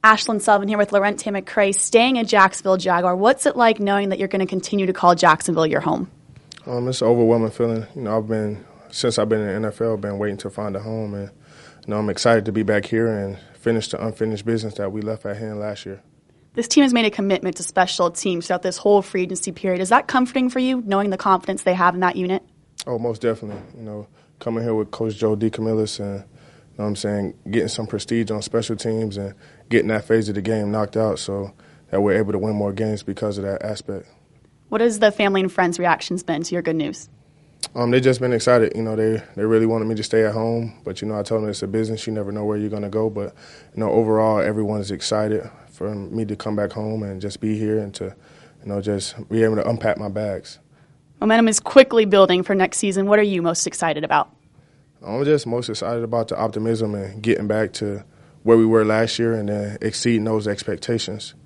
Ashlyn Sullivan here with Laurenti McCray, staying a Jacksonville Jaguar. What's it like knowing that you're going to continue to call Jacksonville your home? It's an overwhelming feeling. Since I've been in the NFL, been waiting to find a home, and I'm excited to be back here and finish the unfinished business that we left at hand last year. This team has made a commitment to special teams throughout this whole free agency period. Is that comforting for you, knowing the confidence they have in that unit? Oh, most definitely. Coming here with Coach Joe DeCamillis and getting some prestige on special teams and getting that phase of the game knocked out so that we're able to win more games because of that aspect. What has the family and friends' reactions been to your good news? They've just been excited. They really wanted me to stay at home, but I told them it's a business. You never know where you're going to go. But overall, everyone is excited for me to come back home and just be here and to just be able to unpack my bags. Momentum is quickly building for next season. What are you most excited about? I'm just most excited about the optimism and getting back to where we were last year and then exceeding those expectations.